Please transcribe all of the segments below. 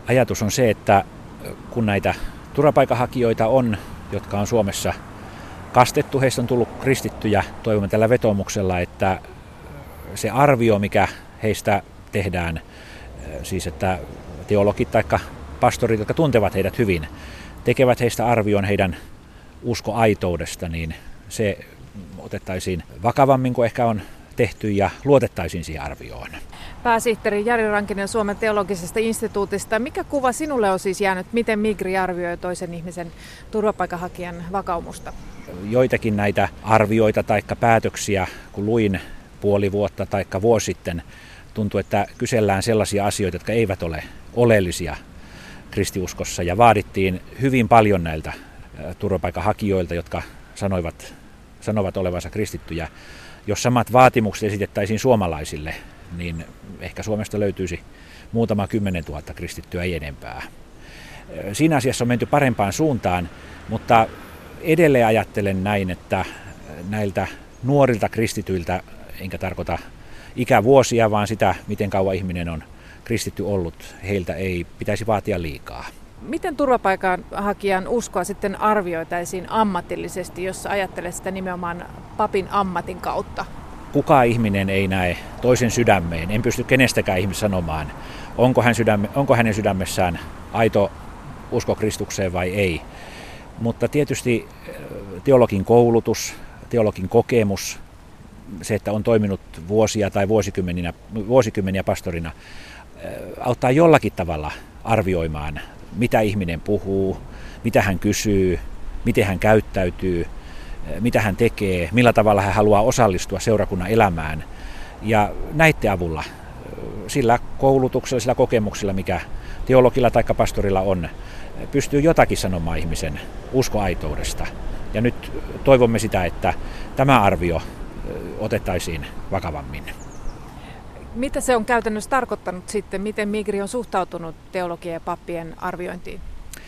Ajatus on se, että kun näitä turvapaikanhakijoita on, jotka on Suomessa kastettu, heistä on tullut kristittyjä, toivomme tällä vetoomuksella, että se arvio, mikä heistä tehdään, siis että teologit tai pastorit, jotka tuntevat heidät hyvin, tekevät heistä arvion heidän uskoaitoudesta, niin se otettaisiin vakavammin kuin ehkä on tehty ja luotettaisiin siihen arvioon. Pääsihteeri Jari Rankinen Suomen teologisesta instituutista. Mikä kuva sinulle on siis jäänyt, miten Migri arvioi toisen ihmisen turvapaikanhakijan vakaumusta? Joitakin näitä arvioita tai päätöksiä, kun luin puoli vuotta tai vuosi sitten, tuntuu, että kysellään sellaisia asioita, jotka eivät ole oleellisia kristiuskossa, ja hyvin paljon näiltä turvapaikanhakijoilta, jotka sanovat olevansa kristittyjä. Jos samat vaatimukset esitettäisiin suomalaisille, niin ehkä Suomesta löytyisi muutama 10 000 kristittyä, ei enempää. Siinä asiassa on menty parempaan suuntaan, mutta edelleen ajattelen näin, että näiltä nuorilta kristityiltä, enkä tarkoita ikävuosia, vaan sitä, miten kauan ihminen on kristitty ollut, heiltä ei pitäisi vaatia liikaa. Miten turvapaikanhakijan uskoa sitten arvioitaisiin ammatillisesti, jos ajattelee sitä nimenomaan papin ammatin kautta? Kukaan ihminen ei näe toisen sydämeen. En pysty kenestäkään ihmistä sanomaan, onko hänen sydämessään aito usko Kristukseen vai ei. Mutta tietysti teologin koulutus, teologin kokemus, se, että on toiminut vuosia tai vuosikymmeniä pastorina, auttaa jollakin tavalla arvioimaan, mitä ihminen puhuu, mitä hän kysyy, miten hän käyttäytyy, mitä hän tekee, millä tavalla hän haluaa osallistua seurakunnan elämään. Ja näiden avulla, sillä koulutuksella, sillä kokemuksella, mikä teologilla tai pastorilla on, pystyy jotakin sanomaan ihmisen uskoaitoudesta. Ja nyt toivomme sitä, että tämä arvio otettaisiin vakavammin. Mitä se on käytännössä tarkoittanut sitten? Miten Migri on suhtautunut teologien ja pappien arviointiin?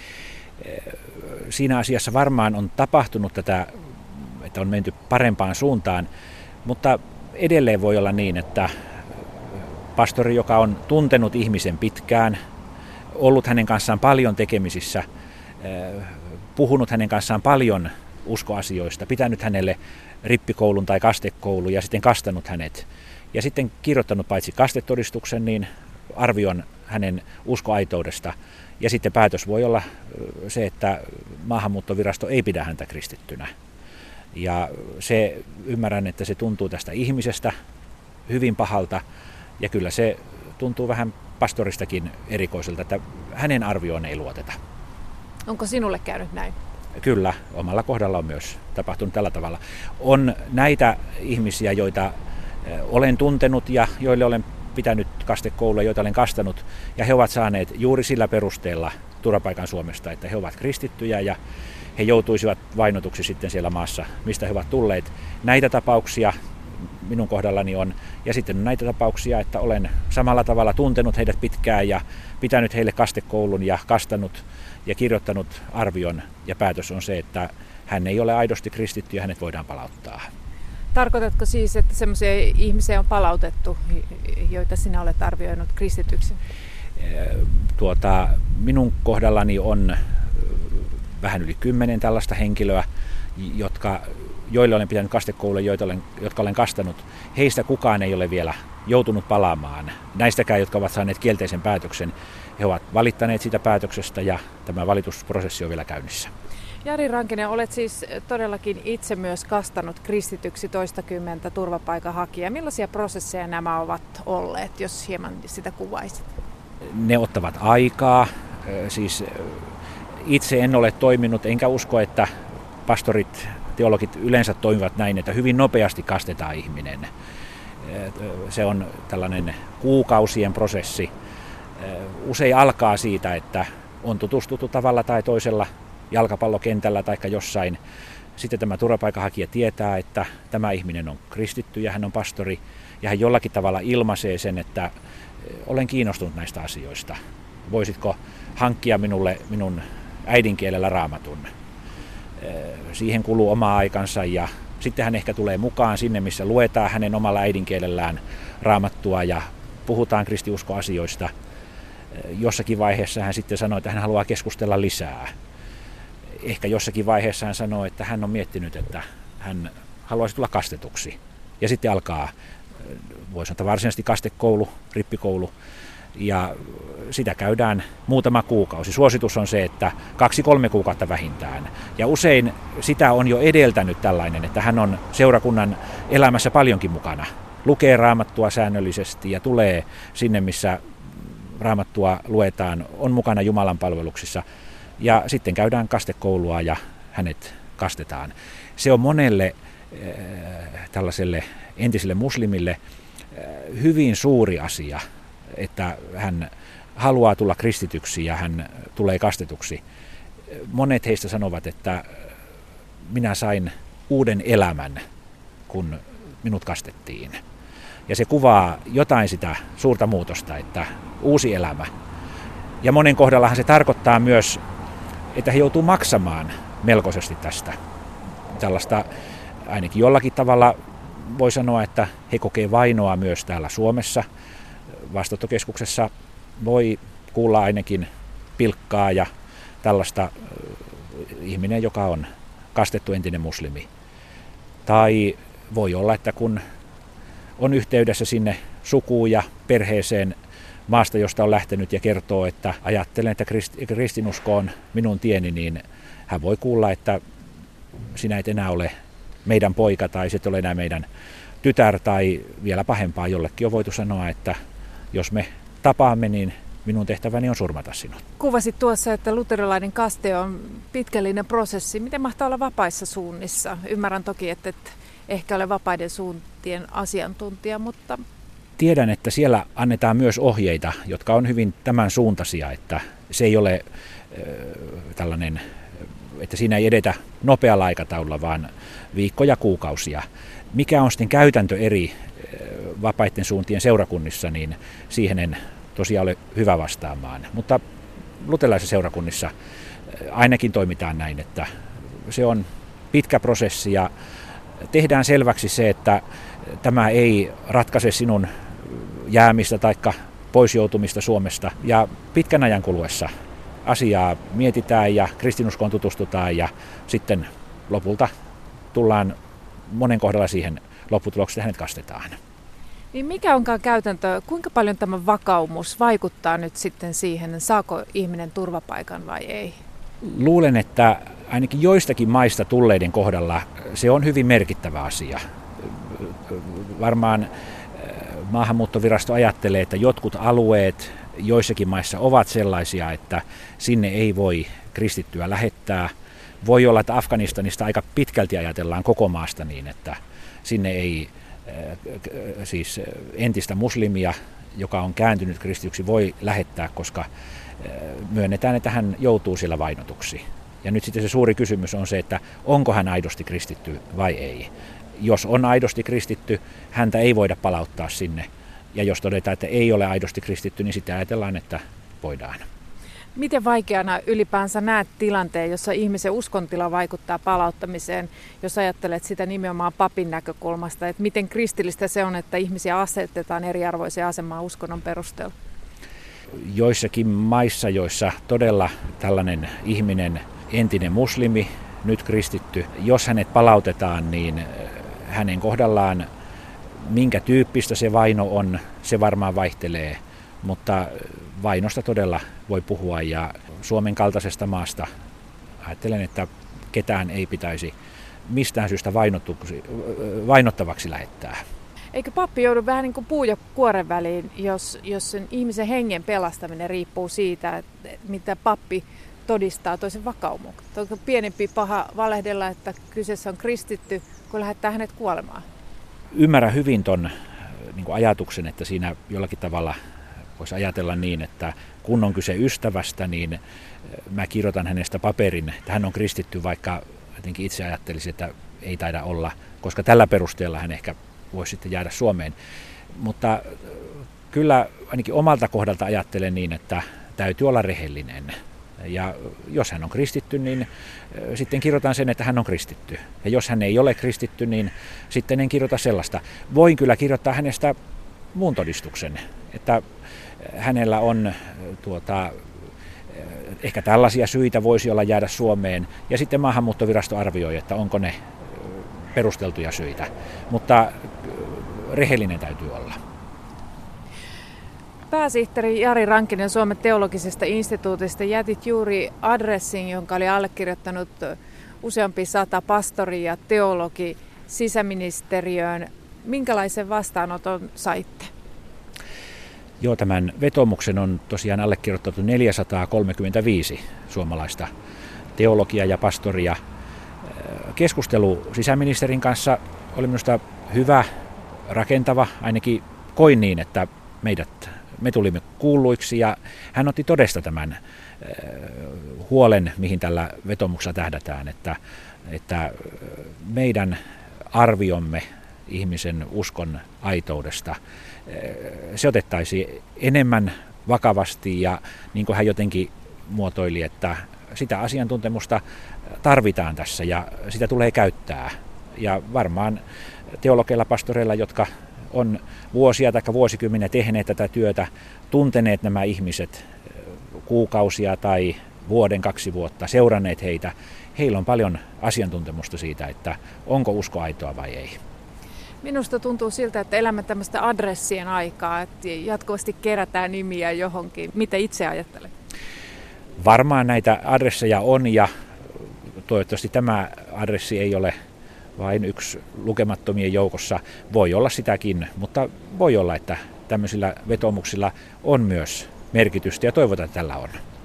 Siinä asiassa varmaan on tapahtunut tätä, että on menty parempaan suuntaan, mutta edelleen voi olla niin, että pastori, joka on tuntenut ihmisen pitkään, ollut hänen kanssaan paljon tekemisissä, puhunut hänen kanssaan paljon uskoasioista, pitänyt hänelle rippikoulun tai kastekoulun ja sitten kastanut hänet. Ja sitten kirjoittanut paitsi kastetodistuksen, niin arvion hänen uskoaitoudesta. Ja sitten päätös voi olla se, että maahanmuuttovirasto ei pidä häntä kristittynä. Ja se ymmärrän, että se tuntuu tästä ihmisestä hyvin pahalta. Ja kyllä se tuntuu vähän pastoristakin erikoiselta, että hänen arvioon ei luoteta. Onko sinulle käynyt näin? Kyllä, omalla kohdalla on myös tapahtunut tällä tavalla. On näitä ihmisiä, joita olen tuntenut ja joille olen pitänyt kastekoulua, joita olen kastanut, ja he ovat saaneet juuri sillä perusteella turvapaikan Suomesta, että he ovat kristittyjä ja he joutuisivat vainotuksi sitten siellä maassa, mistä he ovat tulleet. Näitä tapauksia minun kohdallani on, ja sitten on näitä tapauksia, että olen samalla tavalla tuntenut heidät pitkään ja pitänyt heille kastekoulun ja kastanut ja kirjoittanut arvion, ja päätös on se, että hän ei ole aidosti kristitty ja hänet voidaan palauttaa. Tarkoitatko siis, että sellaisia ihmisiä on palautettu, joita sinä olet arvioinut kristityksi? Minun kohdallani vähän yli 10 tällaista henkilöä, joille olen pitänyt kastekouluja, jotka olen kastanut. Heistä kukaan ei ole vielä joutunut palaamaan. Näistäkään, jotka ovat saaneet kielteisen päätöksen, he ovat valittaneet sitä päätöksestä ja tämä valitusprosessi on vielä käynnissä. Jari Rankinen, olet siis todellakin itse myös kastanut kristityksi toistakymmentä turvapaikanhakijaa. Millaisia prosesseja nämä ovat olleet, jos hieman sitä kuvaisit? Ne ottavat aikaa. Siis itse en ole toiminut, enkä usko, että pastorit, teologit yleensä toimivat näin, että hyvin nopeasti kastetaan ihminen. Se on tällainen kuukausien prosessi. Usein alkaa siitä, että on tutustuttu tavalla tai toisella jalkapallokentällä tai jossain. Sitten tämä turvapaikanhakija tietää, että tämä ihminen on kristitty ja hän on pastori, ja hän jollakin tavalla ilmaisee sen, että olen kiinnostunut näistä asioista. Voisitko hankkia minulle minun äidinkielellä Raamatun? Siihen kuluu oma aikansa, ja sitten hän ehkä tulee mukaan sinne, missä luetaan hänen omalla äidinkielellään Raamattua ja puhutaan kristiuskoasioista. Jossakin vaiheessa hän sitten sanoi, että hän haluaa keskustella lisää. Ehkä jossakin vaiheessa hän sanoi, että hän on miettinyt, että hän haluaisi tulla kastetuksi. Ja sitten alkaa, voisi sanoa, varsinaisesti kastekoulu, rippikoulu, ja sitä käydään muutama kuukausi. Suositus on se, että 2-3 kuukautta vähintään. Ja usein sitä on jo edeltänyt tällainen, että hän on seurakunnan elämässä paljonkin mukana. Lukee Raamattua säännöllisesti ja tulee sinne, missä Raamattua luetaan, on mukana Jumalan palveluksissa. Ja sitten käydään kastekoulua ja hänet kastetaan. Se on monelle tällaiselle entiselle muslimille hyvin suuri asia, että hän haluaa tulla kristityksi ja hän tulee kastetuksi. Monet heistä sanovat, että minä sain uuden elämän, kun minut kastettiin. Ja se kuvaa jotain sitä suurta muutosta, että uusi elämä. Ja monen kohdallahan se tarkoittaa myös, että he joutuu maksamaan melkoisesti tästä. Tällaista ainakin jollakin tavalla voi sanoa, että he kokee vainoa myös täällä Suomessa. Vastaanottokeskuksessa voi kuulla ainakin pilkkaa ja tällaista ihminen, joka on kastettu entinen muslimi. Tai voi olla, että kun on yhteydessä sinne sukuun ja perheeseen maasta, josta on lähtenyt ja kertoo, että ajattelen, että kristinusko on minun tieni, niin hän voi kuulla, että sinä et enää ole meidän poika tai et ole enää meidän tytär tai vielä pahempaa jollekin on voitu sanoa, että jos me tapaamme, niin minun tehtäväni on surmata sinut. Kuvasit tuossa, että luterilainen kaste on pitkällinen prosessi. Miten mahtaa olla vapaissa suunnissa? Ymmärrän toki, että et ehkä ole vapaiden suuntien asiantuntija, mutta... Tiedän, että siellä annetaan myös ohjeita, jotka on hyvin tämän suuntaisia, että se ei ole tällainen, että siinä ei edetä nopealla aikataululla, vaan viikkoja, kuukausia. Mikä on sitten käytäntö eri vapaiden suuntien seurakunnissa, niin siihen en tosiaan ole hyvä vastaamaan. Mutta luterilaisissa seurakunnissa ainakin toimitaan näin, että se on pitkä prosessi ja tehdään selväksi se, että tämä ei ratkaise sinun jäämistä tai poisjoutumista Suomesta. Ja pitkän ajan kuluessa asiaa mietitään ja kristinuskoon tutustutaan ja sitten lopulta tullaan monen kohdalla siihen lopputulokseen, että hänet kastetaan. Niin mikä onkaan käytäntö, kuinka paljon tämä vakaumus vaikuttaa nyt sitten siihen, saako ihminen turvapaikan vai ei? Luulen, että ainakin joistakin maista tulleiden kohdalla se on hyvin merkittävä asia. Varmaan maahanmuuttovirasto ajattelee, että jotkut alueet joissakin maissa ovat sellaisia, että sinne ei voi kristittyä lähettää. Voi olla, että Afganistanista aika pitkälti ajatellaan koko maasta niin, että sinne ei siis entistä muslimia, joka on kääntynyt kristityksi, voi lähettää, koska myönnetään, että hän joutuu siellä vainotuksi. Ja nyt sitten se suuri kysymys on se, että onko hän aidosti kristitty vai ei. Jos on aidosti kristitty, häntä ei voida palauttaa sinne. Ja jos todetaan, että ei ole aidosti kristitty, niin sitten ajatellaan, että voidaan. Miten vaikeana ylipäänsä näet tilanteen, jossa ihmisen uskontila vaikuttaa palauttamiseen, jos ajattelet sitä nimenomaan papin näkökulmasta, että miten kristillistä se on, että ihmisiä asetetaan eriarvoiseen asemaan uskonnon perusteella? Joissakin maissa, joissa todella tällainen ihminen, entinen muslimi, nyt kristitty, jos hänet palautetaan, niin hänen kohdallaan minkä tyyppistä se vaino on, se varmaan vaihtelee, mutta vainosta todella voi puhua ja Suomen kaltaisesta maasta ajattelen, että ketään ei pitäisi mistään syystä vainottavaksi lähettää. Eikö pappi joudu vähän niin kuin puu ja kuoren väliin, jos sen ihmisen hengen pelastaminen riippuu siitä, että mitä pappi todistaa toisen vakaumuksen? Onko pienempi paha valehdella, että kyseessä on kristitty, kun lähettää hänet kuolemaan? Ymmärrän hyvin ton niin kuin ajatuksen, että siinä jollakin tavalla voisi ajatella niin, että kun on kyse ystävästä, niin mä kirjoitan hänestä paperin, että hän on kristitty, vaikka jotenkin itse ajattelisin, että ei taida olla, koska tällä perusteella hän ehkä voisi sitten jäädä Suomeen. Mutta kyllä ainakin omalta kohdalta ajattelen niin, että täytyy olla rehellinen. Ja jos hän on kristitty, niin sitten kirjoitan sen, että hän on kristitty. Ja jos hän ei ole kristitty, niin sitten en kirjoita sellaista. Voin kyllä kirjoittaa hänestä muun todistuksen, että hänellä on ehkä tällaisia syitä voisi olla jäädä Suomeen, ja sitten maahanmuuttovirasto arvioi, että onko ne perusteltuja syitä, mutta rehellinen täytyy olla. Pääsihteeri Jari Rankinen Suomen teologisesta instituutista, jätit juuri adressin, jonka oli allekirjoittanut useampi 100 pastori ja teologi sisäministeriöön. Minkälaisen vastaanoton saitte? Joo, tämän vetomuksen on tosiaan allekirjoitettu 435 suomalaista teologia ja pastoria. Keskustelu sisäministerin kanssa oli minusta hyvä, rakentava, ainakin koin niin, että me tulimme kuulluiksi ja hän otti todesta tämän huolen, mihin tällä vetomuksella tähdätään, että meidän arviomme ihmisen uskon aitoudesta, se otettaisiin enemmän vakavasti ja niin kuin hän jotenkin muotoili, että sitä asiantuntemusta tarvitaan tässä ja sitä tulee käyttää. Ja varmaan teologeilla, pastoreilla, jotka on vuosia tai vuosikymmeniä tehneet tätä työtä, tunteneet nämä ihmiset kuukausia tai vuoden, 2 vuotta, seuranneet heitä, heillä on paljon asiantuntemusta siitä, että onko usko aitoa vai ei. Minusta tuntuu siltä, että elämme tämmöistä adressien aikaa, että jatkuvasti kerätään nimiä johonkin. Mitä itse ajattelet? Varmaan näitä adresseja on ja toivottavasti tämä adressi ei ole vain yksi lukemattomien joukossa. Voi olla sitäkin, mutta voi olla, että tämmöisillä vetomuksilla on myös merkitystä ja toivotaan, että tällä on.